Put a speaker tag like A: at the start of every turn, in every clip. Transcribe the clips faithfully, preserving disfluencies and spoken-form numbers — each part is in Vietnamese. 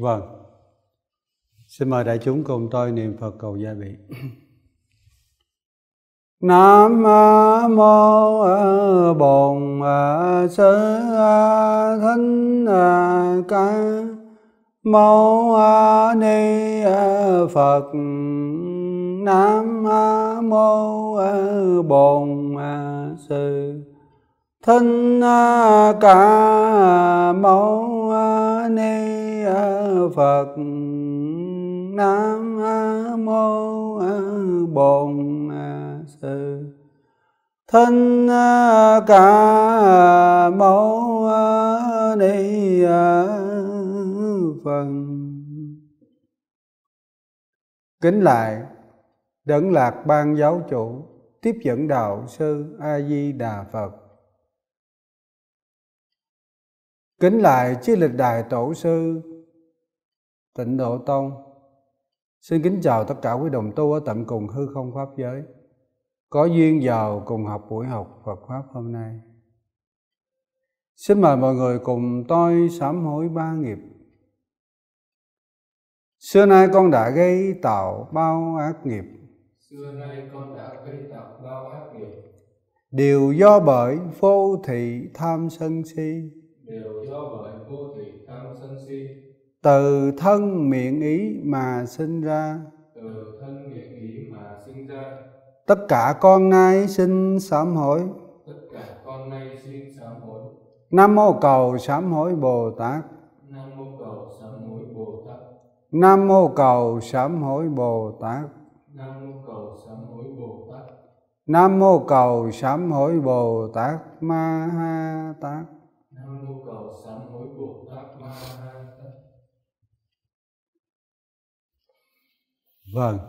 A: Vâng. Xin mời đại chúng cùng tôi niệm Phật cầu gia bị. Nam mô Bổn Sư Thích Ca Mâu Ni Phật. Nam mô Bổn Sư Thích Ca Mâu Ni Phật. Nam mô Bổn Sư Thích Ca Mâu Ni Phật. Kính lại Đấng Lạc Ban Giáo Chủ, tiếp dẫn đạo sư A Di Đà Phật. Kính lại chư lịch đại tổ sư Tịnh Độ Tông. Xin kính chào tất cả quý đồng tu ở tận cùng hư không pháp giới, có duyên vào cùng học buổi học Phật Pháp hôm nay. Xin mời mọi người cùng tôi sám hối ba nghiệp. Xưa nay con đã gây tạo bao ác nghiệp.
B: Xưa nay con đã gây tạo bao ác nghiệp.
A: Đều do bởi vô thị tham sân si.
B: Đều do bởi vô thị tham sân si.
A: Từ thân miệng ý mà sinh ra.
B: Từ thân miệng ý mà sinh ra.
A: Tất cả con nay xin sám hối.
B: Tất cả con nay xin sám hối.
A: Nam mô cầu sám hối Bồ Tát.
B: Nam mô cầu sám hối Bồ Tát.
A: Nam mô cầu sám hối Bồ Tát.
B: Nam mô cầu sám hối Bồ Tát.
A: Nam mô cầu sám hối Bồ Tát Ma Ha Tát.
B: Nam mô cầu sám hối Bồ Tát Ma Ha Tát.
A: Vâng.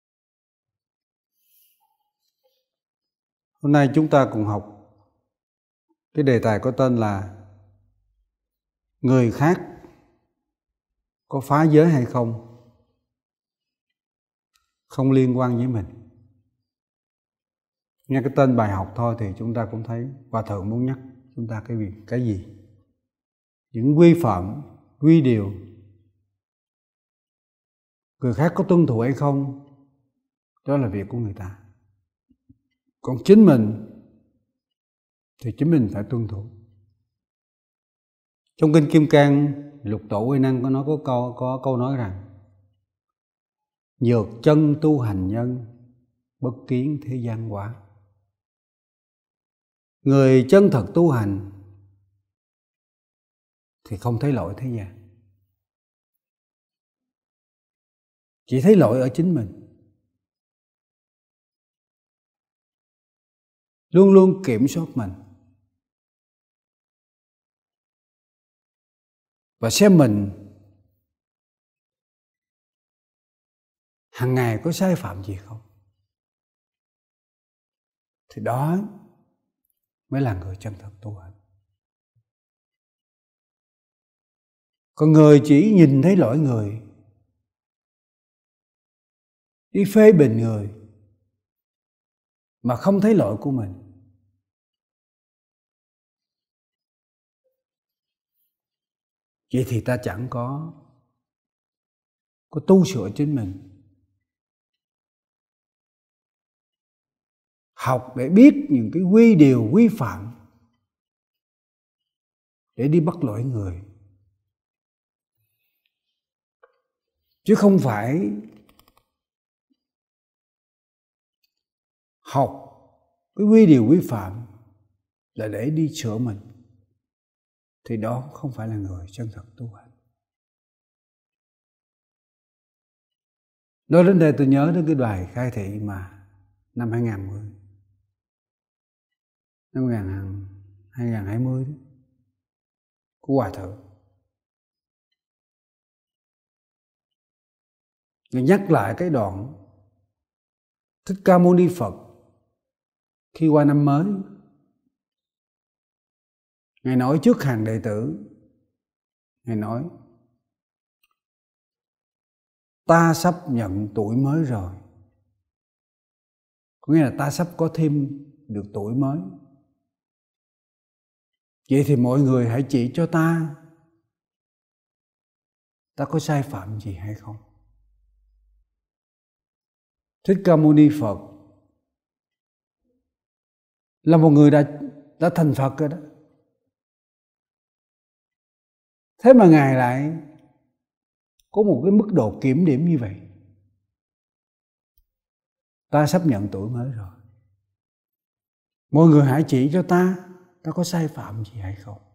A: Hôm nay chúng ta cùng học cái đề tài có tên là người khác có phá giới hay không, không liên quan với mình. Nghe cái tên bài học thôi thì chúng ta cũng thấy Hòa Thượng muốn nhắc chúng ta cái gì, cái gì? Những quy phạm, quy điều người khác có tuân thủ hay không, đó là việc của người ta. Còn chính mình thì chính mình phải tuân thủ. Trong Kinh Kim Cang, Lục Tổ Huệ Năng có nói có câu có câu nói rằng: nhược chân tu hành nhân, bất kiến thế gian quả. Người chân thật tu hành thì không thấy lỗi thế gian, chỉ thấy lỗi ở chính mình. Luôn luôn kiểm soát mình và xem mình hàng ngày có sai phạm gì không, thì đó mới là người chân thật tu hành. Còn người chỉ nhìn thấy lỗi người, đi phê bình người mà không thấy lỗi của mình, vậy thì ta chẳng có có tu sửa chính mình. Học để biết những cái quy điều quy phạm để đi bắt lỗi người, chứ không phải học cái quy điều quy phạm là để đi sửa mình, thì đó không phải là người chân thật tu hành. Nói đến đây tôi nhớ đến cái bài khai thị mà năm hai không một không, năm hai không hai không đó, của Hòa Thượng. Người nhắc lại cái đoạn Thích Ca Mâu Ni Phật khi qua năm mới, Ngài nói trước hàng đệ tử, Ngài nói: ta sắp nhận tuổi mới rồi. Có nghĩa là ta sắp có thêm được tuổi mới. Vậy thì mọi người hãy chỉ cho ta ta có sai phạm gì hay không? Thích Ca Mâu Ni Phật là một người đã, đã thành Phật rồi đó. Thế mà Ngài lại có một cái mức độ kiểm điểm như vậy. Ta sắp nhận tuổi mới rồi, mọi người hãy chỉ cho ta, ta có sai phạm gì hay không?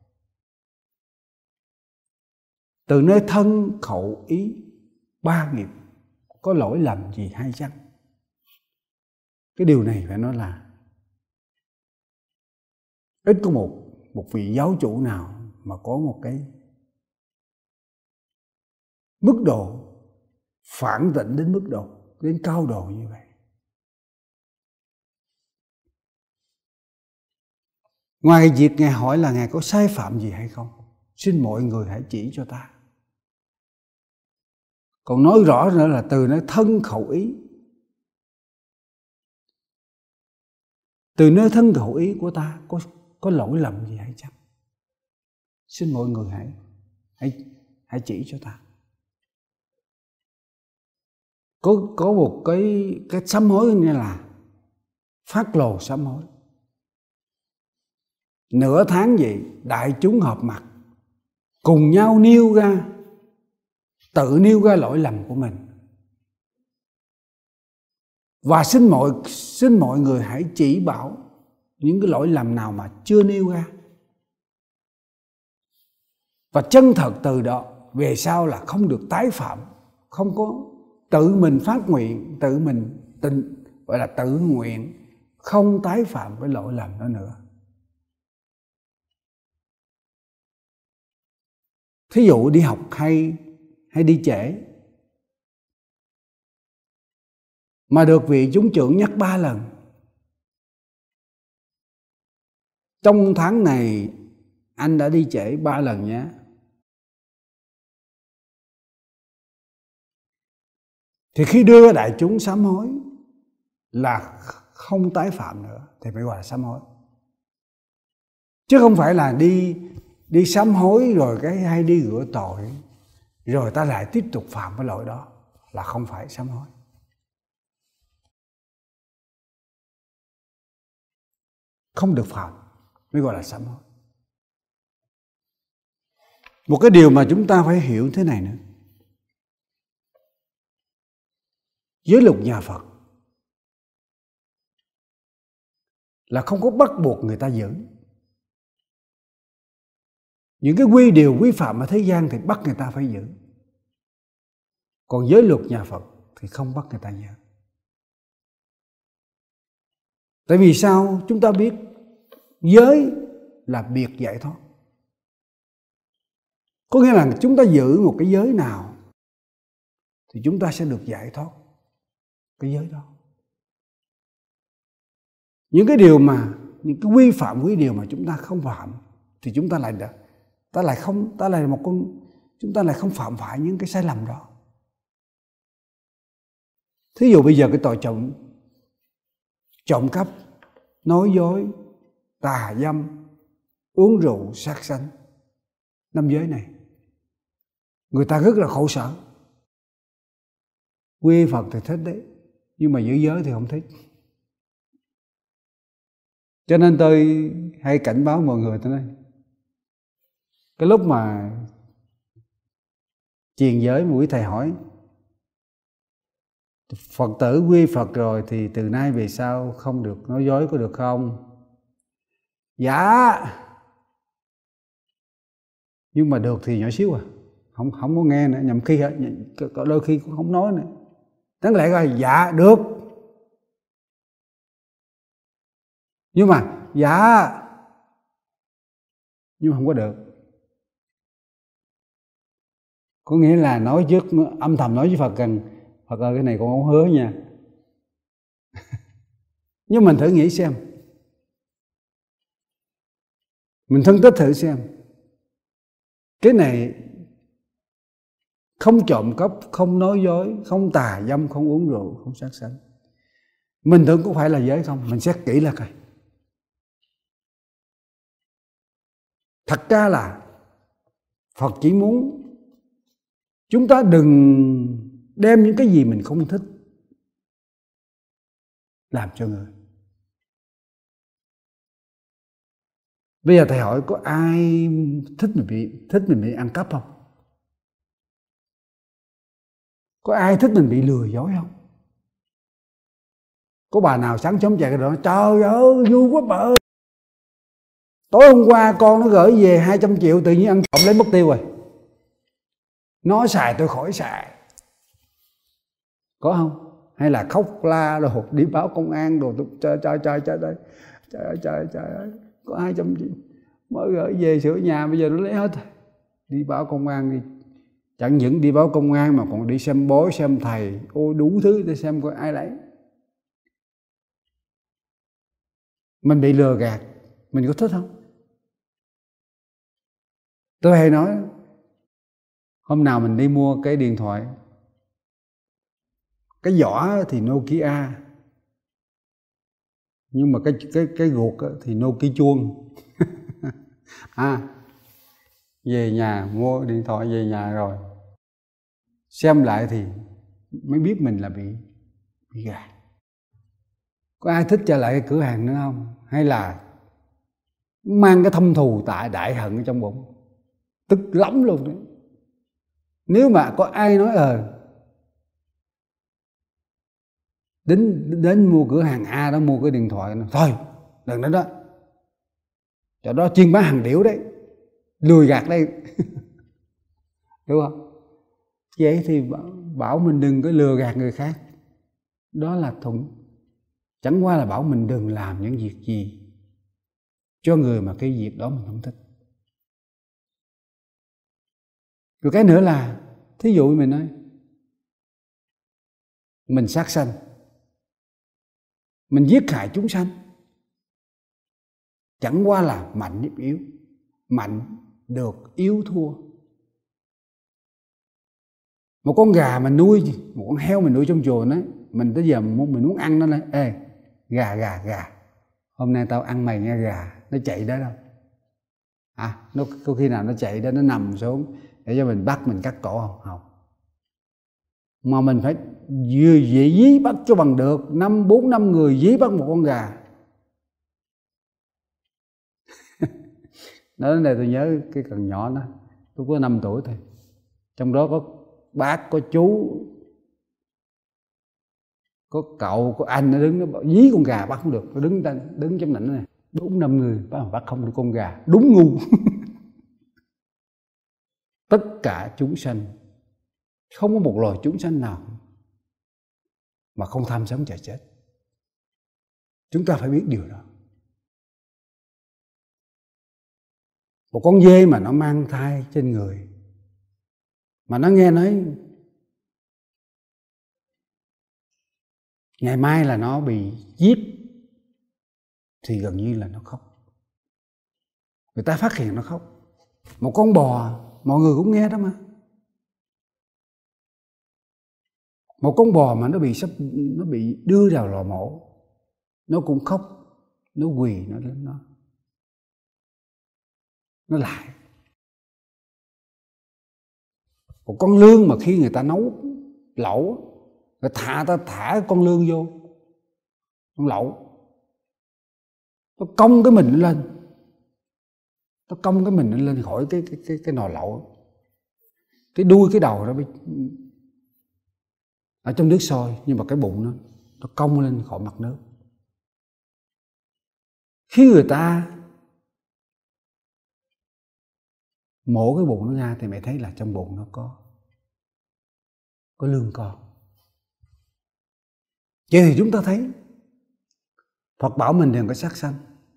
A: Từ nơi thân khẩu ý ba nghiệp có lỗi lầm gì hay chăng? Cái điều này phải nói là ít có một một vị giáo chủ nào mà có một cái mức độ phản tỉnh đến mức độ, đến cao độ như vậy. Ngoài việc Ngài hỏi là Ngài có sai phạm gì hay không, xin mọi người hãy chỉ cho ta. Còn nói rõ nữa là từ nơi thân khẩu ý, từ nơi thân khẩu ý của ta có có lỗi lầm gì hay chăng? Xin mọi người hãy hãy hãy chỉ cho ta. Có có một cái cái sám hối như là phát lồ sám hối. Nửa tháng vậy, đại chúng họp mặt cùng nhau nêu ra, tự nêu ra lỗi lầm của mình, và xin mọi xin mọi người hãy chỉ bảo những cái lỗi lầm nào mà chưa nêu ra, và chân thật từ đó về sau là không được tái phạm, không có tự mình phát nguyện, tự mình tình gọi là tự nguyện không tái phạm cái lỗi lầm đó nữa. Thí dụ đi học hay hay đi trễ mà được vị chúng trưởng nhắc ba lần, trong tháng này anh đã đi trễ ba lần nhé, thì khi đưa đại chúng sám hối là không tái phạm nữa thì phải gọi là sám hối, chứ không phải là đi đi sám hối rồi cái hay đi rửa tội rồi ta lại tiếp tục phạm cái lỗi đó, là không phải sám hối. Không được phạm mới gọi là sám hối. Một cái điều mà chúng ta phải hiểu thế này nữa, giới luật nhà Phật là không có bắt buộc người ta giữ. Những cái quy điều quy phạm ở thế gian thì bắt người ta phải giữ, còn giới luật nhà Phật thì không bắt người ta giữ. Tại vì sao? Chúng ta biết giới là biệt giải thoát, có nghĩa là chúng ta giữ một cái giới nào thì chúng ta sẽ được giải thoát cái giới đó. Những cái điều mà những cái quy phạm quy điều mà chúng ta không phạm thì chúng ta lại ta lại không ta lại một con chúng ta lại không phạm phải những cái sai lầm đó. Thí dụ bây giờ cái tội trộm trộm cắp, nói dối, tà dâm, uống rượu, sát sanh, năm giới này người ta rất là khổ sở. Quy Phật thì thích đấy, nhưng mà giữ giới thì không thích. Cho nên tôi hay cảnh báo mọi người, tôi nói cái lúc mà truyền giới mà quý thầy hỏi Phật tử quy Phật rồi thì từ nay về sau không được nói dối, có được không? Dạ, nhưng mà được thì nhỏ xíu à, không không có nghe nữa, nhầm khi đôi khi cũng không nói nữa. Đáng lẽ là dạ được, nhưng mà dạ nhưng mà không có được. Có nghĩa là nói trước, âm thầm nói với Phật rằng Phật ơi cái này con không hứa nha. Nhưng mình thử nghĩ xem, mình phân tích thử xem, cái này không trộm cắp, không nói dối, không tà dâm, không uống rượu, không sát sanh, mình tưởng có phải là giới không? Mình xét kỹ là coi. Thật ra là Phật chỉ muốn Chúng ta đừng đem những cái gì mình không thích làm cho người. Bây giờ thầy hỏi có ai thích mình bị thích mình bị ăn cắp không? Có ai thích mình bị lừa dối không? Có bà nào sáng sớm chạy cái đó trời ơi vui quá bà ơi, tối hôm qua con nó gửi về hai trăm triệu tự nhiên ăn trộm lấy mất tiêu rồi, nó xài tôi khỏi xài. Có không? Hay là khóc la rồi đi báo công an rồi trời trời trời trời trời trời trời trời ơi, có hai trăm triệu mới gửi về sửa nhà bây giờ nó lấy hết. Đi báo công an đi, chẳng những đi báo công an mà còn đi xem bói xem thầy, ôi đủ thứ để xem coi ai lấy. Mình bị lừa gạt, mình có thích không? Tôi hay nói, hôm nào mình đi mua cái điện thoại, cái vỏ thì Nokia, nhưng mà cái cái cái ruột thì Nokia chuông. À, về nhà mua điện thoại về nhà rồi xem lại thì mới biết mình là bị bị gạt. Có ai thích trở lại cái cửa hàng nữa không? Hay là mang cái thâm thù tại đại hận ở trong bụng, tức lắm luôn đấy. Nếu mà có ai nói ờ đến đến mua cửa hàng A đó mua cái điện thoại này, thôi đừng đến đó, chỗ đó chuyên bán hàng điểu đấy, lừa gạt đây. Đúng không? Vậy thì bảo mình đừng có lừa gạt người khác, đó là thuận. Chẳng qua là bảo mình đừng làm những việc gì cho người mà cái việc đó mình không thích. Rồi cái nữa là, thí dụ mình nói mình sát sanh, mình giết hại chúng sanh, chẳng qua là mạnh hiếp yếu, mạnh được yếu thua. Một con gà mình nuôi, một con heo mình nuôi trong chùa nó, mình tới giờ mình muốn, mình muốn ăn nó lên, ê gà gà gà, hôm nay tao ăn mày nha gà, nó chạy đó đâu. À, nó có khi nào nó chạy đó, nó nằm xuống để cho mình bắt mình cắt cổ không? Không. Mà mình phải vừa dĩ dí bắt cho bằng được, năm bốn năm người dí bắt một con gà. Nói đến đây tôi nhớ cái cần nhỏ đó, tôi có năm tuổi thôi, trong đó có bác, có chú, có cậu, có anh, nó đứng nó dí con gà bắt không được, nó đứng đứng trong nảnh này, bốn năm người bắt bắt không được con gà, đúng ngu. Tất cả chúng sanh, không có một loài chúng sanh nào mà không tham sống chạy chết. Chúng ta phải biết điều đó. Một con dê mà nó mang thai trên người, mà nó nghe nói ngày mai là nó bị giết, thì gần như là nó khóc. Người ta phát hiện nó khóc. Một con bò, mọi người cũng nghe đó mà. Một con bò mà nó bị sắp nó bị đưa vào lò mổ, nó cũng khóc, nó quỳ, nó nó nó lại. Một con lươn mà khi người ta nấu lẩu, người thả ta thả con lươn vô con lẩu, nó cong cái mình nó lên, nó cong cái mình nó lên khỏi cái cái cái cái nồi lẩu, cái đuôi cái đầu nó bị ở trong nước sôi, nhưng mà cái bụng nó nó cong lên khỏi mặt nước. Khi người ta mổ cái bụng nó ra thì mày thấy là trong bụng nó có có lương con. Vậy thì chúng ta thấy Phật bảo mình đừng có sát sanh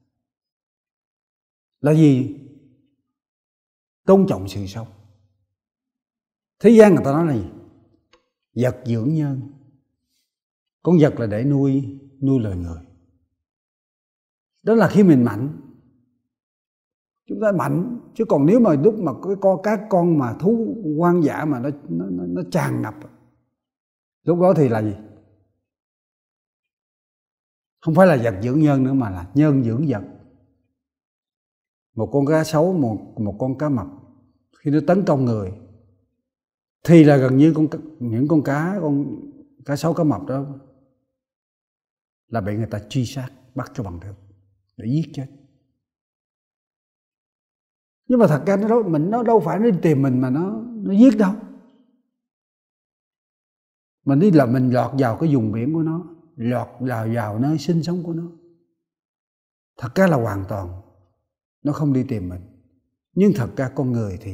A: là gì? Tôn trọng sự sống. Thế gian người ta nói là gì? Vật dưỡng nhân. Con vật là để nuôi nuôi lời người. Đó là khi mình mạnh, chúng ta mạnh. Chứ còn nếu mà lúc mà cái con các con mà thú hoang dã mà nó nó nó, nó tràn ngập, lúc đó thì là gì? Không phải là vật dưỡng nhân nữa mà là nhân dưỡng vật. Một con cá sấu, một một con cá mập khi nó tấn công người, thì là gần như con những con cá con cá sấu cá mập đó là bị người ta truy sát bắt cho bằng được để giết chết. Nhưng mà thật ra nó đâu, mình nó đâu phải nó đi tìm mình mà nó nó giết đâu. Mình đi là mình lọt vào cái vùng biển của nó, lọt vào vào nơi sinh sống của nó. Thật ra là hoàn toàn nó không đi tìm mình. Nhưng thật ra con người thì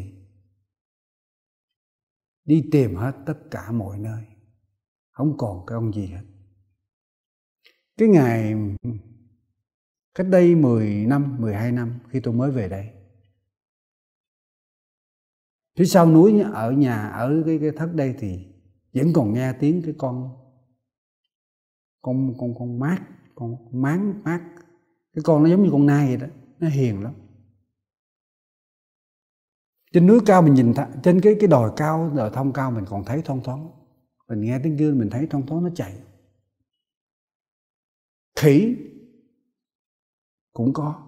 A: đi tìm hết tất cả mọi nơi, không còn cái ông gì hết. Cái ngày cách đây mười năm, mười hai năm khi tôi mới về đây, phía sau núi ở nhà, ở cái, cái thất đây thì vẫn còn nghe tiếng cái con con con con mát, con, con máng mát. Cái con nó giống như con nai vậy đó, nó hiền lắm. Trên núi cao mình nhìn th- trên cái cái đồi cao, đồi thông cao mình còn thấy thoang thoáng. Mình nghe tiếng kêu mình thấy thoang thoáng nó chạy. Khỉ cũng có.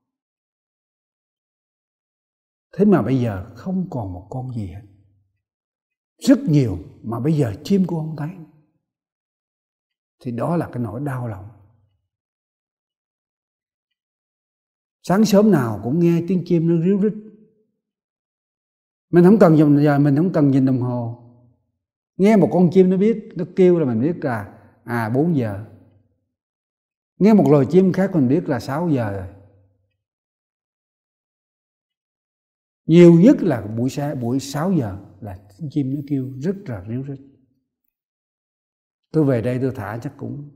A: Thế mà bây giờ không còn một con gì hết. Rất nhiều mà bây giờ chim cũng không thấy. Thì đó là cái nỗi đau lòng. Sáng sớm nào cũng nghe tiếng chim nó ríu rít. Mình không cần dùng giờ mình không cần nhìn đồng hồ. Nghe một con chim nó biết, nó kêu là mình biết là à bốn giờ. Nghe một loài chim khác mình biết là sáu giờ rồi. Nhiều nhất là buổi sáng, buổi sáu giờ là chim nó kêu rất là ríu rít. Tôi về đây tôi thả chắc cũng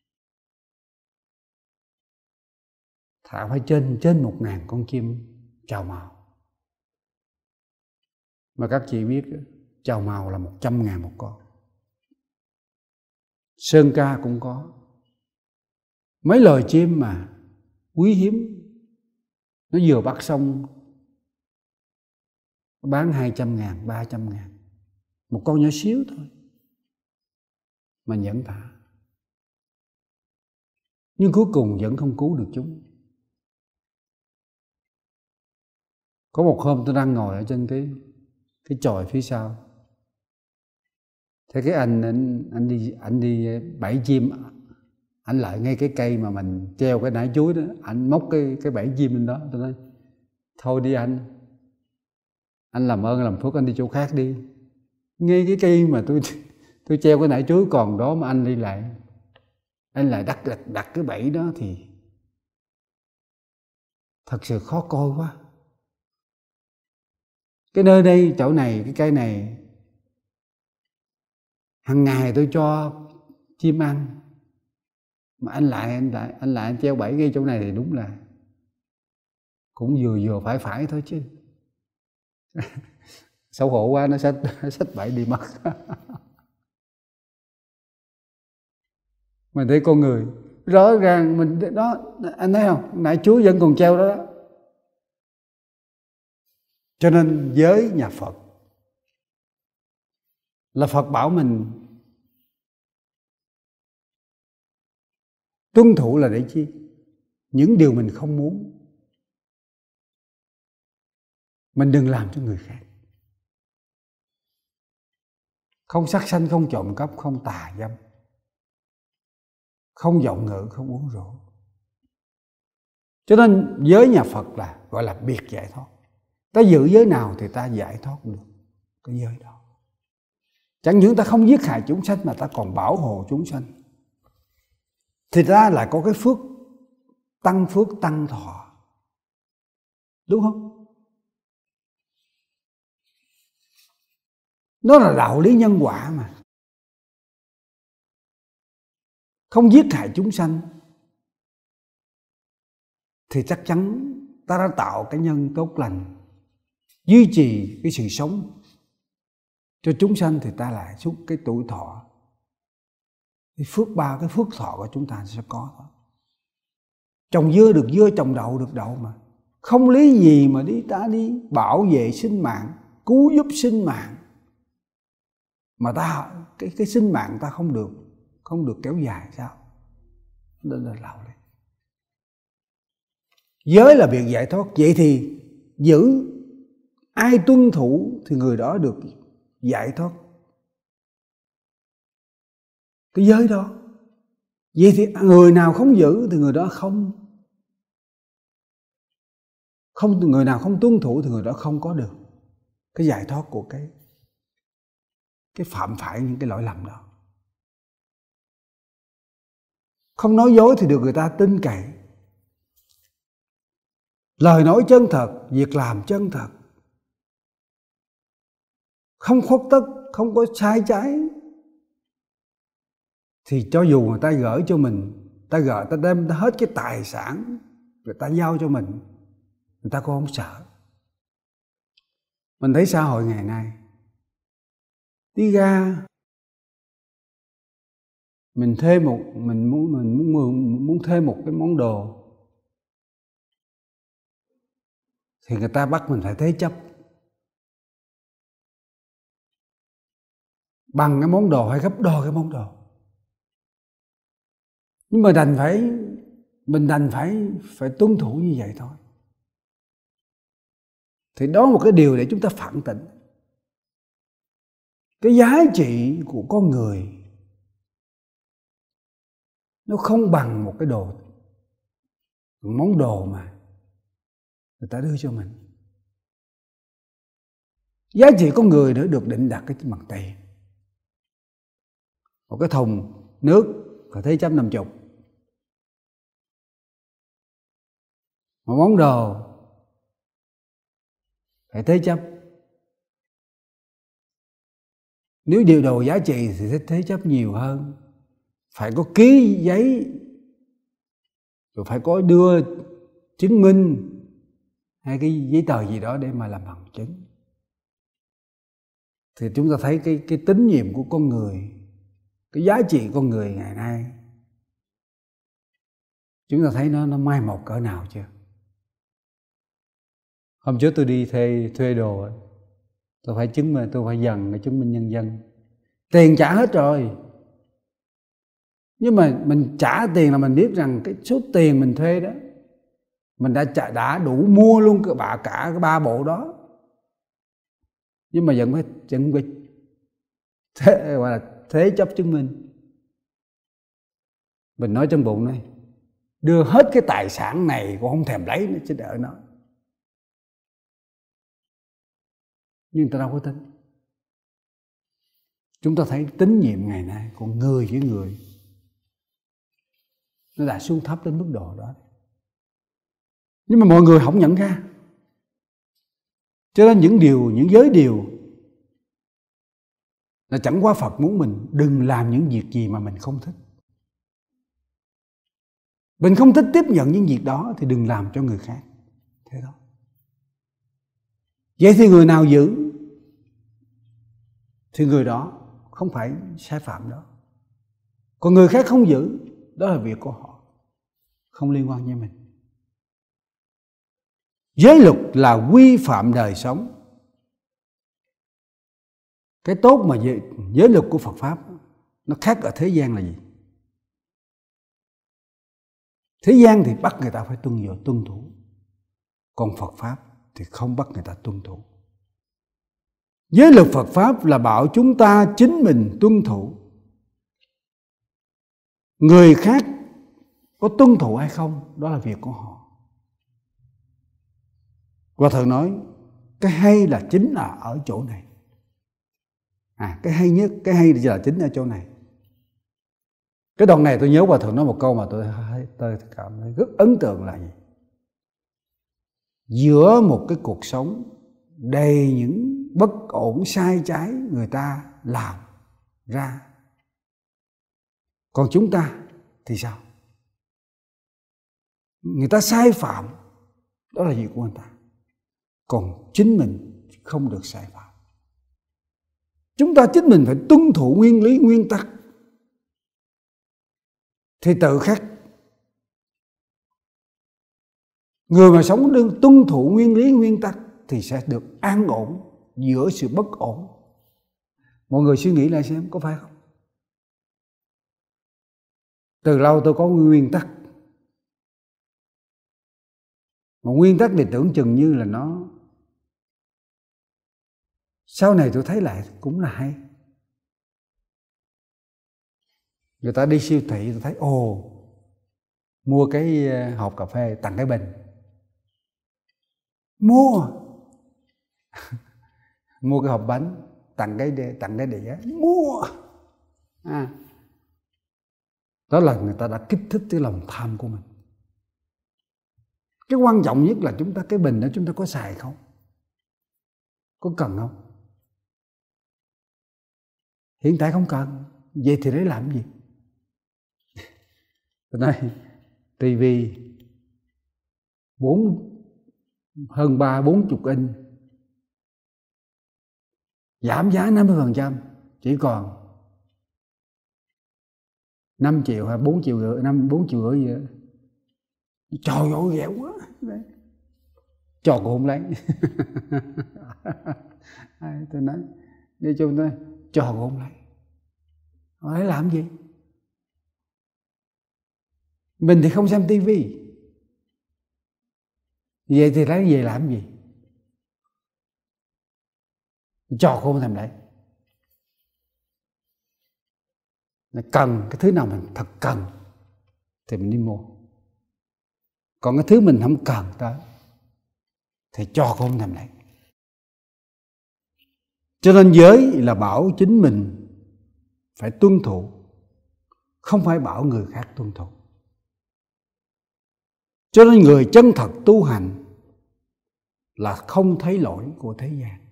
A: thả phải trên trên một ngàn con chim chào mào. Mà các chị biết chào mào là một trăm ngàn một con. Sơn ca cũng có. Mấy loài chim mà quý hiếm, nó vừa bắt xong bán hai trăm ngàn, ba trăm ngàn. Một con nhỏ xíu thôi mà vẫn thả. Nhưng cuối cùng vẫn không cứu được chúng. Có một hôm tôi đang ngồi ở trên cái cái chòi phía sau. Thế cái anh anh anh đi anh đi bẫy chim, anh lại ngay cái cây mà mình treo cái nải chuối đó, anh móc cái cái bẫy chim lên đó. Tôi nói thôi đi anh, anh làm ơn làm phước anh đi chỗ khác đi. Ngay cái cây mà tôi tôi treo cái nải chuối còn đó mà anh đi lại, anh lại đặt đặt đặt cái bẫy đó thì thật sự khó coi quá. Cái nơi đây, chỗ này, cái cây này hàng ngày tôi cho chim ăn, mà anh lại anh lại anh lại anh treo bẫy ngay chỗ này thì đúng là cũng vừa vừa phải phải thôi chứ. Xấu hổ quá, nó xách xách bẫy đi mất. Mình thấy con người rõ ràng mình đó, anh thấy không, nãy Chúa vẫn còn treo đó, đó. Cho nên với nhà Phật là Phật bảo mình tuân thủ là để chi? Những điều mình không muốn mình đừng làm cho người khác. Không sát sanh, không trộm cắp, không tà dâm, không vọng ngữ, không uống rượu. Cho nên giới nhà Phật là gọi là biệt giải thoát. Ta giữ giới nào thì ta giải thoát được cái giới đó. Chẳng những ta không giết hại chúng sanh mà ta còn bảo hộ chúng sanh, thì ta lại có cái phước tăng phước tăng thọ. Đúng không? Nó là đạo lý nhân quả mà. Không giết hại chúng sanh thì chắc chắn ta đã tạo cái nhân tốt lành, duy trì cái sự sống cho chúng sanh, thì ta lại suốt cái tuổi thọ, cái phước ba, cái phước thọ của chúng ta sẽ có thôi. Trồng dưa được dưa, trồng đậu được đậu mà. Không lý gì mà đi ta đi bảo vệ sinh mạng, cứu giúp sinh mạng mà ta cái cái sinh mạng ta không được không được kéo dài sao? Nên là đạo lý. Giới là việc giải thoát, vậy thì giữ ai tuân thủ thì người đó được giải thoát cái giới đó. Vậy thì người nào không giữ thì người đó không không người nào không tuân thủ thì người đó không có được cái giải thoát của cái cái phạm phải những cái lỗi lầm đó. Không nói dối thì được người ta tin cậy. Lời nói chân thật, việc làm chân thật, không khuất tất, không có sai trái, thì cho dù người ta gửi cho mình, ta gửi, ta đem hết cái tài sản, người ta giao cho mình, người ta cũng không sợ. Mình thấy xã hội ngày nay, đi ra mình thuê một mình muốn mình muốn muốn, muốn thuê một cái món đồ thì người ta bắt mình phải thế chấp bằng cái món đồ hay gấp đôi cái món đồ. Nhưng mà đành phải mình đành phải phải tuân thủ như vậy thôi. Thì đó là một cái điều để chúng ta phản tỉnh. Cái giá trị của con người nó không bằng một cái đồ, một món đồ mà người ta đưa cho mình. Giá trị con người đã được định đặt cái bằng tiền. Một cái thùng nước phải thế chấp năm chục. Một món đồ phải thế chấp. Nếu điều đồ giá trị thì sẽ thế chấp nhiều hơn. Phải có ký giấy, rồi phải có đưa chứng minh hay cái giấy tờ gì đó để mà làm bằng chứng. Thì chúng ta thấy cái, cái tín nhiệm của con người, cái giá trị con người ngày nay, chúng ta thấy nó, nó mai một cỡ nào chưa? Hôm trước tôi đi thuê, thuê đồ, tôi phải chứng minh, tôi phải dần cái chứng minh nhân dân. Tiền trả hết rồi. Nhưng mà mình trả tiền là mình biết rằng cái số tiền mình thuê đó, mình đã trả, đã đủ mua luôn cả, cả, cả cái ba bộ đó. Nhưng mà vẫn phải, vẫn phải thế, gọi là thế chấp chứng minh. Mình nói trong bụng này, đưa hết cái tài sản này cũng không thèm lấy nữa chứ đợi nó. Nhưng người ta đâu có tin. Chúng ta thấy tín nhiệm ngày nay con người với người nó đã xuống thấp đến mức độ đó. Nhưng mà mọi người không nhận ra. Cho nên những điều, những giới điều là chẳng qua Phật muốn mình đừng làm những việc gì mà mình không thích. Mình không thích tiếp nhận những việc đó thì đừng làm cho người khác. Thế thôi. Vậy thì người nào giữ thì người đó không phải sai phạm đó. Còn người khác không giữ, đó là việc của họ, không liên quan với mình. Giới luật là quy phạm đời sống. Cái tốt mà giới, giới luật của Phật Pháp nó khác ở thế gian là gì? Thế gian thì bắt người ta phải tuân thủ, tuân thủ. Còn Phật Pháp thì không bắt người ta tuân thủ. Giới luật Phật Pháp là bảo chúng ta chính mình tuân thủ. Người khác có tuân thủ hay không, đó là việc của họ. Hòa Thượng nói, cái hay là chính là ở chỗ này. À, cái hay nhất, cái hay là chính ở chỗ này. Cái đoạn này tôi nhớ Hòa Thượng nói một câu mà tôi, tôi cảm thấy rất ấn tượng là gì? Giữa một cái cuộc sống đầy những bất ổn sai trái người ta làm ra, còn chúng ta thì sao? Người ta sai phạm, đó là việc của người ta. Còn chính mình không được sai phạm. Chúng ta chính mình phải tuân thủ nguyên lý, nguyên tắc, thì tự khắc người mà sống đương tuân thủ nguyên lý, nguyên tắc thì sẽ được an ổn giữa sự bất ổn. Mọi người suy nghĩ lại xem có phải không? Từ lâu tôi có nguyên tắc, mà nguyên tắc thì tưởng chừng như là nó Sau này tôi thấy lại cũng là hay. Người ta đi siêu thị tôi thấy ồ, mua cái hộp cà phê tặng cái bình. Mua mua cái hộp bánh tặng cái tặng cái đĩa. Mua à. Đó là người ta đã kích thích cái lòng tham của mình. Cái quan trọng nhất là chúng ta, cái bình đó chúng ta có xài không? Có cần không? Hiện tại không cần. Vậy thì để làm gì? Tôi nói tivi bốn hơn ba bốn chục inch giảm giá năm mươi phần trăm, chỉ còn năm triệu hay bốn triệu rưỡi, năm bốn triệu rưỡi gì đó. Trời ơi ghẹo quá. Cho cô không lấy. Tôi nói đi chung tôi cho cô không lấy. Họ lấy làm gì? Mình thì không xem tivi. Vậy thì lấy về làm gì? Cho cô không thèm lấy. Cần cái thứ nào mình thật cần thì mình đi mua. Còn cái thứ mình không cần tới thì cho cô không thèm lấy. Cho nên giới là bảo chính mình phải tuân thủ, không phải bảo người khác tuân thủ. Cho nên người chân thật tu hành là không thấy lỗi của thế gian.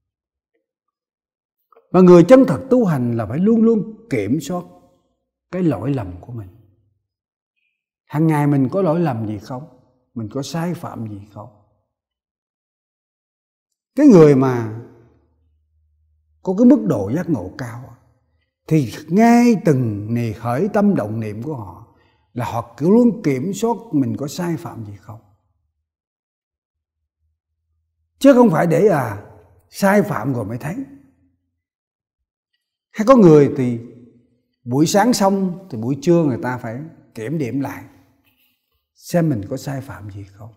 A: Và người chân thật tu hành là phải luôn luôn kiểm soát cái lỗi lầm của mình. Hàng ngày mình có lỗi lầm gì không? Mình có sai phạm gì không? Cái người mà có cái mức độ giác ngộ cao thì ngay từng nề khởi tâm động niệm của họ là họ cứ luôn kiểm soát mình có sai phạm gì không. Chứ không phải để à sai phạm rồi mới thấy. Hay có người thì buổi sáng xong thì buổi trưa người ta phải kiểm điểm lại xem mình có sai phạm gì không.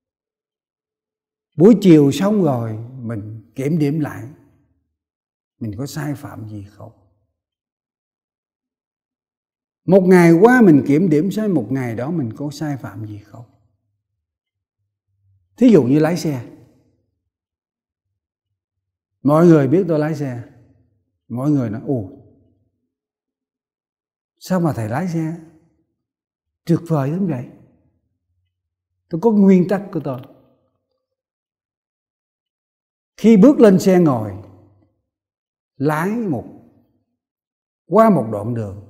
A: Buổi chiều xong rồi mình kiểm điểm lại mình có sai phạm gì không. Một ngày qua mình kiểm điểm xem một ngày đó mình có sai phạm gì không. Thí dụ như lái xe. Mọi người biết tôi lái xe. Mọi người nói ồ, sao mà thầy lái xe tuyệt vời đến vậy. Tôi có nguyên tắc của tôi. Khi bước lên xe ngồi, lái một qua một đoạn đường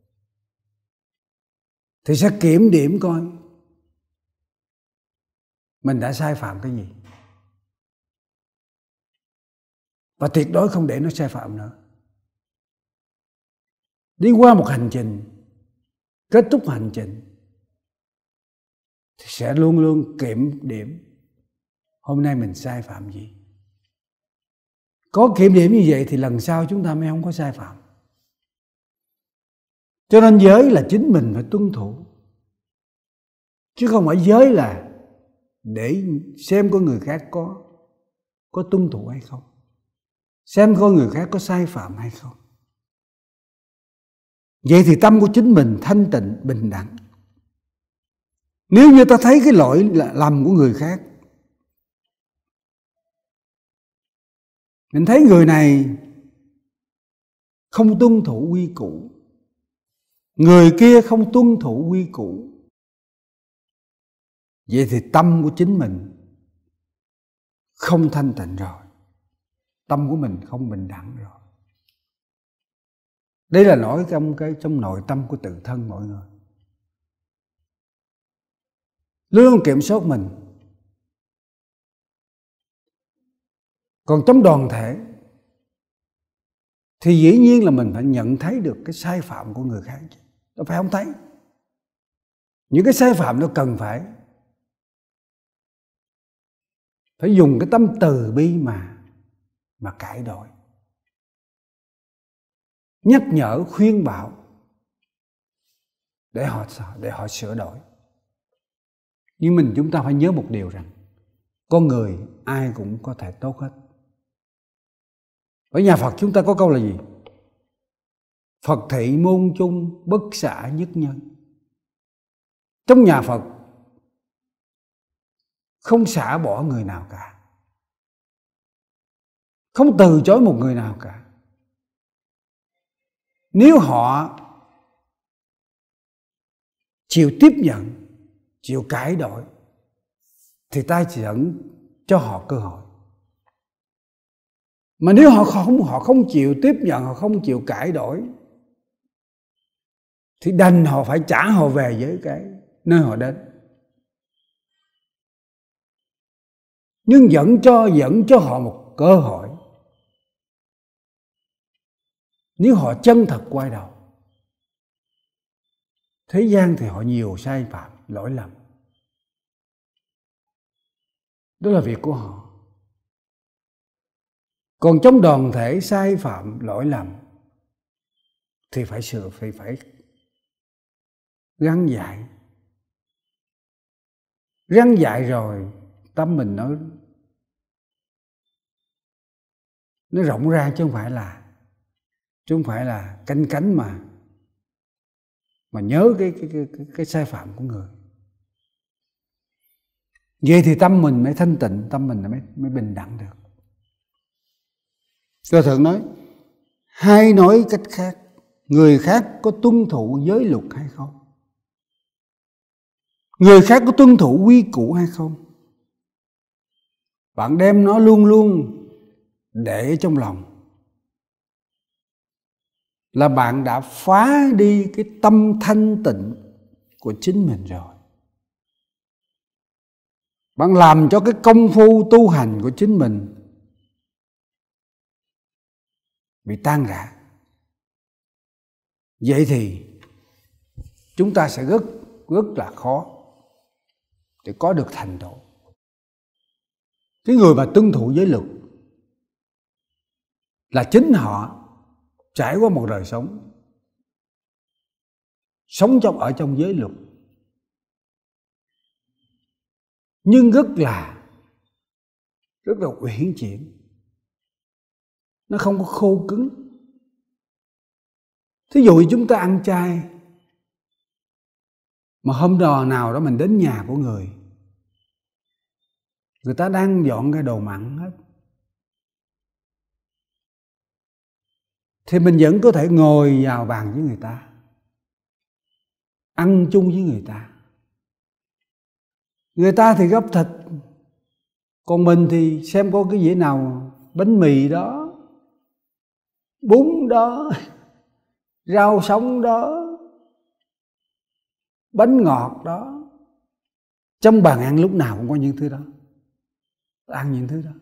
A: thì sẽ kiểm điểm coi mình đã sai phạm cái gì. Và tuyệt đối không để nó sai phạm nữa. Đi qua một hành trình, kết thúc hành trình thì sẽ luôn luôn kiểm điểm hôm nay mình sai phạm gì. Có kiểm điểm như vậy thì lần sau chúng ta mới không có sai phạm. Cho nên giới là chính mình phải tuân thủ. Chứ không phải giới là để xem có người khác có có tuân thủ hay không, xem có người khác có sai phạm hay không. Vậy thì tâm của chính mình thanh tịnh, bình đẳng. Nếu như ta thấy cái lỗi lầm của người khác, mình thấy người này không tuân thủ quy củ, người kia không tuân thủ quy củ, vậy thì tâm của chính mình không thanh tịnh rồi. Tâm của mình không bình đẳng rồi. Đây là nói trong cái trong nội tâm của tự thân mọi người. Luôn kiểm soát mình. Còn trong đoàn thể thì dĩ nhiên là mình phải nhận thấy được cái sai phạm của người khác. Đâu phải không thấy. Những cái sai phạm nó cần phải phải dùng cái tâm từ bi mà mà cải đổi, nhắc nhở, khuyên bảo để họ để họ sửa đổi. Nhưng mình chúng ta phải nhớ một điều rằng con người ai cũng có thể tốt hết. Ở nhà Phật chúng ta có câu là gì? Phật thị môn chung, bất xả nhất nhân. Trong nhà Phật không xả bỏ người nào cả, không từ chối một người nào cả. Nếu họ chịu tiếp nhận, chịu cải đổi, thì ta chỉ dẫn cho họ cơ hội. Mà nếu họ không họ không chịu tiếp nhận, họ không chịu cải đổi, thì đành họ phải trả họ về với cái nơi họ đến. Nhưng dẫn cho dẫn cho họ một cơ hội. Nếu họ chân thật quay đầu, thế gian thì họ nhiều sai phạm, lỗi lầm, đó là việc của họ. Còn trong đoàn thể sai phạm, lỗi lầm thì phải sửa, phải phải răn dạy. Răn dạy rồi tâm mình nó nó rộng ra, chứ không phải là chứ không phải là canh cánh mà mà nhớ cái cái cái cái, cái sai phạm của người. Vậy thì tâm mình mới thanh tịnh, tâm mình mới mới bình đẳng được. Cơ Thượng nói, hay nói cách khác, người khác có tuân thủ giới luật hay không? Người khác có tuân thủ quy củ hay không? Bạn đem nó luôn luôn để trong lòng, là bạn đã phá đi cái tâm thanh tịnh của chính mình rồi. Bạn làm cho cái công phu tu hành của chính mình bị tan rã. Vậy thì chúng ta sẽ rất rất là khó để có được thành tựu. Cái người mà tuân thủ giới luật là chính họ trải qua một đời sống sống trong ở trong giới luật, nhưng rất là rất là uyển chuyển, nó không có khô cứng. Thí dụ chúng ta ăn chay, mà hôm đò nào đó mình đến nhà của người, người ta đang dọn cái đồ mặn hết, thì mình vẫn có thể ngồi vào bàn với người ta, ăn chung với người ta. Người ta thì gấp thịt, còn mình thì xem có cái dĩa nào bánh mì đó, bún đó, rau sống đó, bánh ngọt đó. Trong bàn ăn lúc nào cũng có những thứ đó, ăn những thứ đó.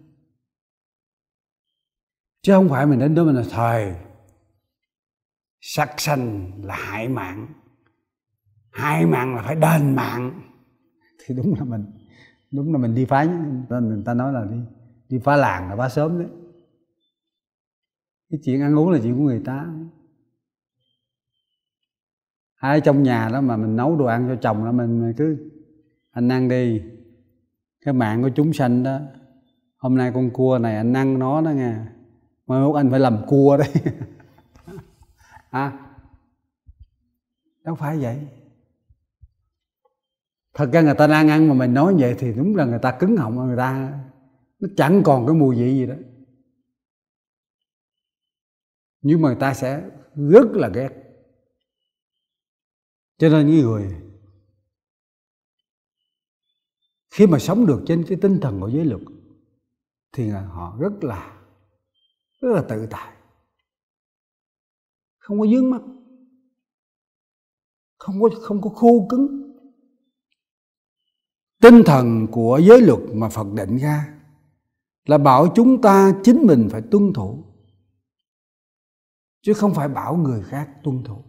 A: Chứ không phải mình đến đó mình là thời sát sanh là hại mạng, hại mạng là phải đền mạng. Thì đúng là mình đúng là mình đi phá, người ta nói là đi đi phá làng là phá sớm đấy. Cái chuyện ăn uống là chuyện của người ta. Ai trong nhà đó mà mình nấu đồ ăn cho chồng đó, mình, mình cứ anh ăn đi, cái mạng của chúng sanh đó, hôm nay con cua này anh ăn nó đó nha, mai mốt anh phải làm cua đấy. À, đâu phải vậy. Thật ra người ta đang ăn mà mình nói vậy thì đúng là người ta cứng họng, người ta nó chẳng còn cái mùi vị gì đó. Nhưng mà người ta sẽ rất là ghét. Cho nên những người khi mà sống được trên cái tinh thần của giới luật thì họ rất là rất là tự tại, không có vướng mắc, không có không có khô cứng. Tinh thần của giới luật mà Phật định ra là bảo chúng ta chính mình phải tuân thủ, chứ không phải bảo người khác tuân thủ.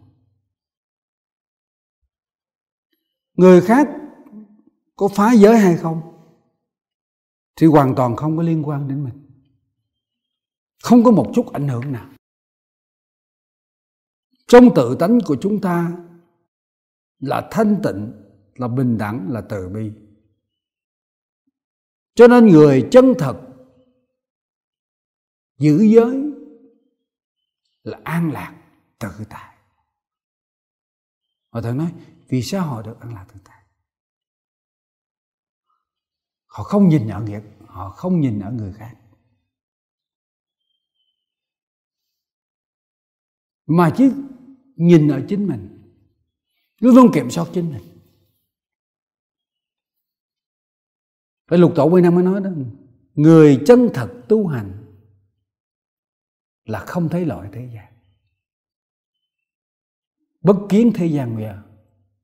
A: Người khác có phá giới hay không thì hoàn toàn không có liên quan đến mình, không có một chút ảnh hưởng nào. Trong tự tánh của chúng ta là thanh tịnh, là bình đẳng, là từ bi. Cho nên người chân thật giữ giới là an lạc tự tại. Hòa Thượng nói vì sao họ được an lạc tự tại? Họ không nhìn ở nghiệp, họ không nhìn ở người khác, mà chỉ nhìn ở chính mình, luôn luôn kiểm soát chính mình. Cái Lục Tổ Huệ Năng mới nói đó, người chân thật tu hành là không thấy lỗi thế gian, bất kiến thế gian bây giờ.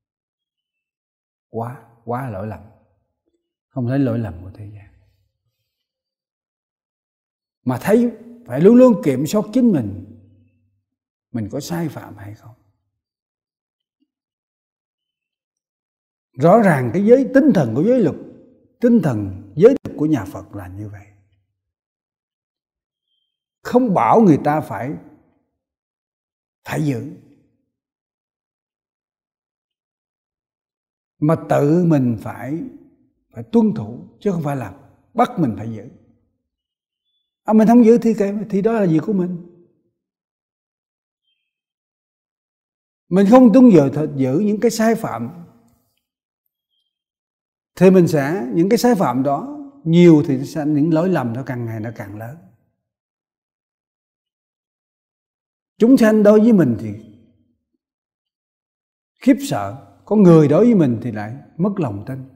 A: Quá, quá lỗi lầm, không thấy lỗi lầm của thế gian, mà thấy phải luôn luôn kiểm soát chính mình, mình có sai phạm hay không. Rõ ràng cái giới tinh thần của giới luật, tinh thần giới luật của nhà Phật là như vậy. Không bảo người ta phải phải giữ, mà tự mình phải phải tuân thủ, chứ không phải là bắt mình phải giữ. À, mình không giữ thì thì đó là việc của mình. Mình không tuân giữ, giữ những cái sai phạm thì mình sẽ, những cái sai phạm đó nhiều thì sẽ, những lỗi lầm nó càng ngày nó càng lớn. Chúng sanh đối với mình thì khiếp sợ, có người đối với mình thì lại mất lòng tin.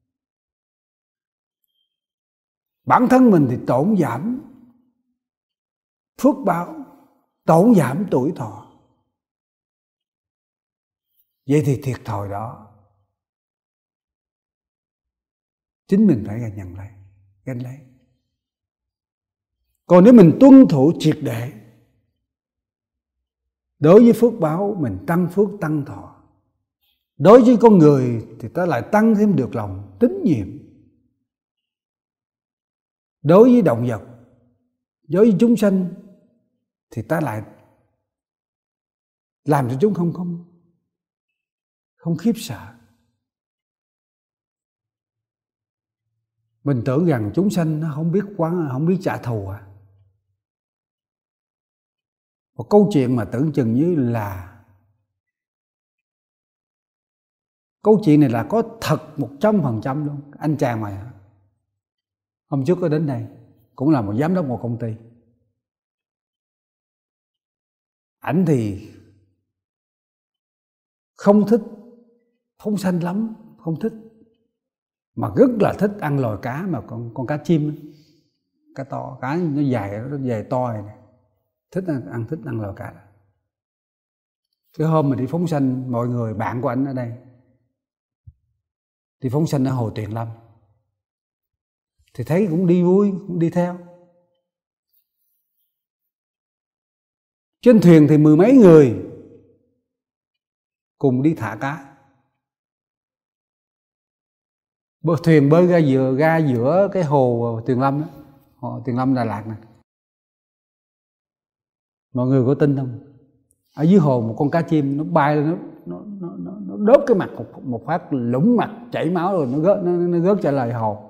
A: Bản thân mình thì tổn giảm phước báo, tổn giảm tuổi thọ. Vậy thì thiệt thòi đó chính mình phải nhận lấy, gánh lấy. Còn nếu mình tuân thủ triệt để, đối với phước báo mình tăng phước tăng thọ, đối với con người thì ta lại tăng thêm được lòng tín nhiệm, đối với động vật, đối với chúng sanh thì ta lại làm cho chúng không không không khiếp sợ. Mình tưởng rằng chúng sanh nó không biết quán, không biết trả thù à. Một câu chuyện mà tưởng chừng như là câu chuyện này là có thật một trăm phần trăm luôn. Anh chàng mà hôm trước có đến đây, cũng là một giám đốc một công ty. Ảnh thì không thích phóng sanh lắm, không thích, mà rất là thích ăn lòi cá, mà con con cá chim, cá to, cá nó dài, nó dài to này, thích ăn, ăn thích ăn lòi cá. Cái hôm mà đi phóng sanh, mọi người bạn của anh ở đây đi phóng sanh ở Hồ Tuyền Lâm, thì thấy cũng đi vui, cũng đi theo. Trên thuyền thì mười mấy người cùng đi thả cá. Bờ thuyền bơi ra giữa ra giữa cái hồ Tuyền Lâm đó, hồ Tuyền Lâm Đà Lạt này. Mọi người có tin không? Ở dưới hồ một con cá chim nó bay lên, nó nó nó nó đớp cái mặt một, một phát, lủng mặt chảy máu rồi nó gớt nó, nó gớt trả lời hồ.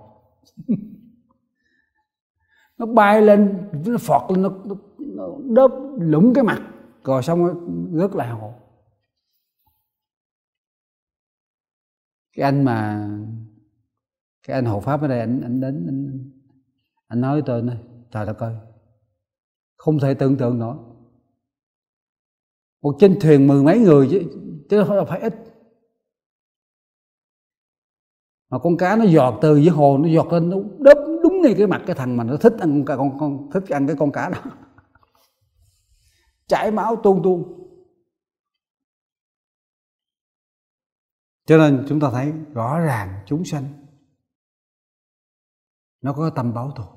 A: Nó bay lên, nó phọt lên, nó, nó, nó đớp lủng cái mặt rồi xong nó gớt lại hồ. Cái anh mà cái anh hộ pháp ở đây, anh anh đến anh, anh nói với tôi này, trời đất ơi, không thể tưởng tượng nổi. Một trên thuyền mười mấy người chứ chứ không phải ít, mà con cá nó giọt từ dưới hồ, nó giọt lên, nó đớp đúng ngay cái mặt cái thằng mà nó thích ăn con, con, con thích ăn cái con cá đó, chảy máu tuôn tuôn. Cho nên chúng ta thấy rõ ràng chúng sanh nó có tâm báo thù.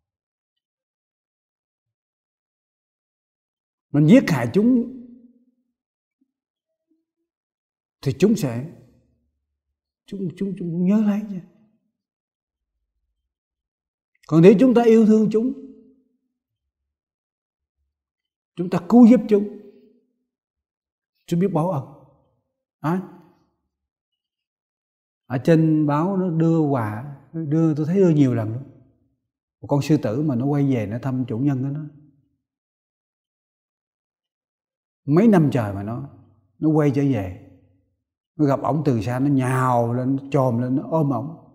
A: Mình giết hại chúng thì chúng sẽ chúng chúng chúng nhớ lấy nha. Còn nếu chúng ta yêu thương chúng, chúng ta cứu giúp chúng, chúng biết báo ân. À, ở trên báo nó đưa quà, đưa tôi thấy đưa nhiều lần luôn. Một con sư tử mà nó quay về nó thăm chủ nhân của nó, mấy năm trời mà nó nó quay trở về, nó gặp ổng từ xa, nó nhào lên, nó chồm lên, nó ôm ổng.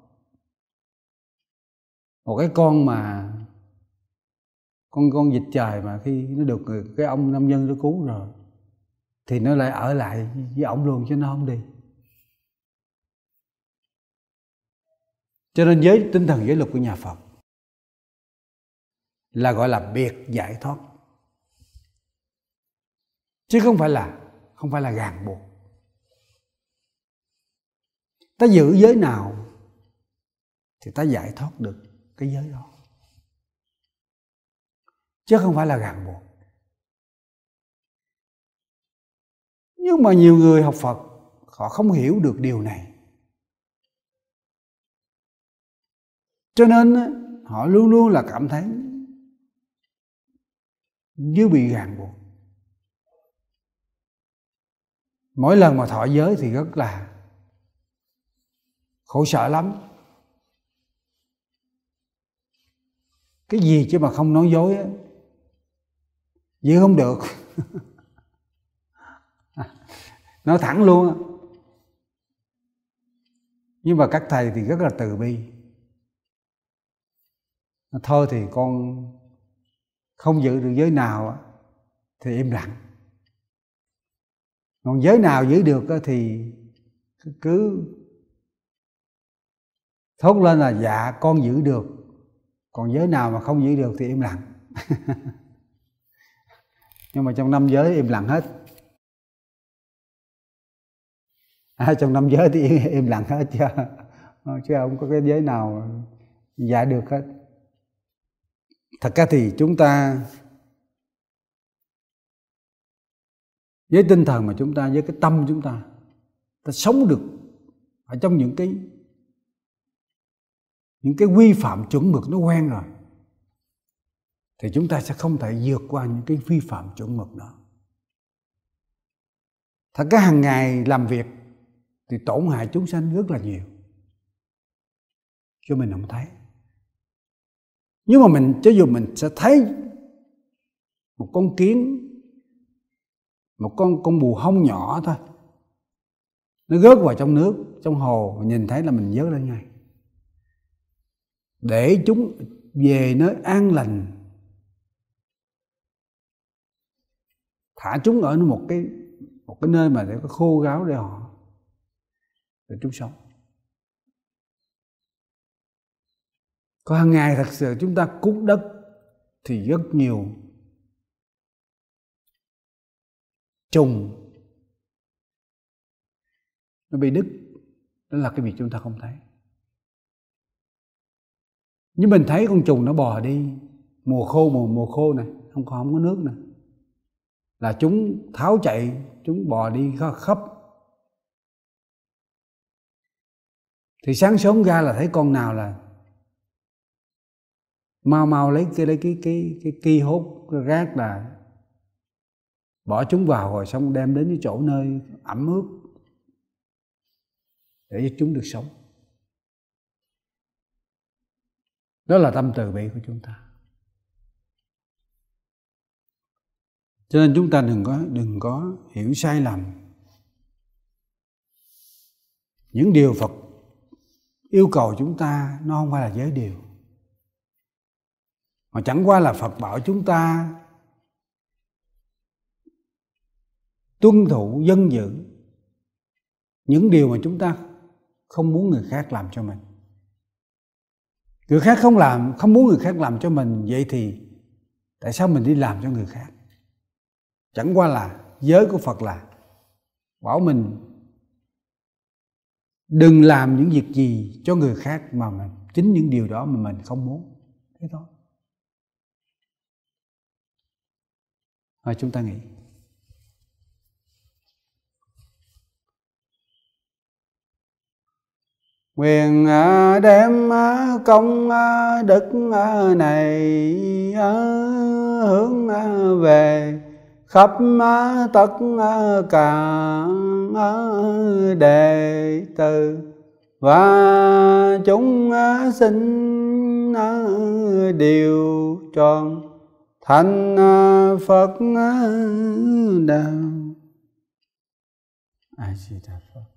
A: Một cái con mà con con vịt trời mà khi nó được cái ông nam nhân nó cứu rồi thì nó lại ở lại với ổng luôn, chứ nó không đi. Cho nên với tinh thần giới luật của nhà Phật là gọi là biệt giải thoát, chứ không phải là không phải là ràng buộc. Ta giữ giới nào thì ta giải thoát được cái giới đó, chứ không phải là ràng buộc. Nhưng mà nhiều người học Phật họ không hiểu được điều này, cho nên họ luôn luôn là cảm thấy như bị ràng buộc. Mỗi lần mà thọ giới thì rất là khổ sở lắm. Cái gì chứ mà không nói dối á, giữ không được. Nói thẳng luôn á. Nhưng mà các thầy thì rất là từ bi. Thôi thì con không giữ được giới nào thì im lặng. Còn giới nào giữ được thì cứ thốt lên là dạ con giữ được. Còn giới nào mà không giữ được thì im lặng. Nhưng mà trong năm giới im lặng hết. À, trong năm giới thì im lặng hết chứ, chứ không có cái giới nào dạ được hết. Thật ra thì chúng ta với tinh thần mà chúng ta, với cái tâm chúng ta, ta sống được ở trong những cái những cái quy phạm chuẩn mực nó quen rồi, thì chúng ta sẽ không thể vượt qua những cái vi phạm chuẩn mực đó. Thật ra hàng ngày làm việc thì tổn hại chúng sanh rất là nhiều, chứ mình không thấy. Nhưng mà mình, cho dù mình sẽ thấy một con kiến, một con con bù hông nhỏ thôi, nó rớt vào trong nước, trong hồ, mình nhìn thấy là mình vớt lên ngay, để chúng về nơi an lành, thả chúng ở một cái một cái nơi mà để có khô ráo để họ để chúng sống. Còn hàng ngày thật sự chúng ta cút đất thì rất nhiều trùng nó bị đứt. Đó là cái việc chúng ta không thấy. Nhưng mình thấy con trùng nó bò đi mùa khô, mùa mùa khô này không có không có nước này, là chúng tháo chạy, chúng bò đi khắp. Thì sáng sớm ra là thấy con nào là mau mau lấy cái lấy cái cái cái ki hốt cái rác, là bỏ chúng vào rồi xong đem đến cái chỗ nơi ẩm ướt để cho chúng được sống. Đó là tâm từ bi của chúng ta. Cho nên chúng ta đừng có đừng có hiểu sai lầm. Những điều Phật yêu cầu chúng ta nó không phải là giới điều, mà chẳng qua là Phật bảo chúng ta tuân thủ dân giữ những điều mà chúng ta không muốn người khác làm cho mình. Người khác không làm, không muốn người khác làm cho mình, vậy thì tại sao mình đi làm cho người khác? Chẳng qua là giới của Phật là bảo mình đừng làm những việc gì cho người khác mà mình, chính những điều đó mà mình không muốn. Thế thôi. Rồi chúng ta nghĩ. Nguyện đem công đức này hướng về khắp tất cả đệ tử và chúng sinh đều tròn Thanh Phật đạo. A Di Đà Phật.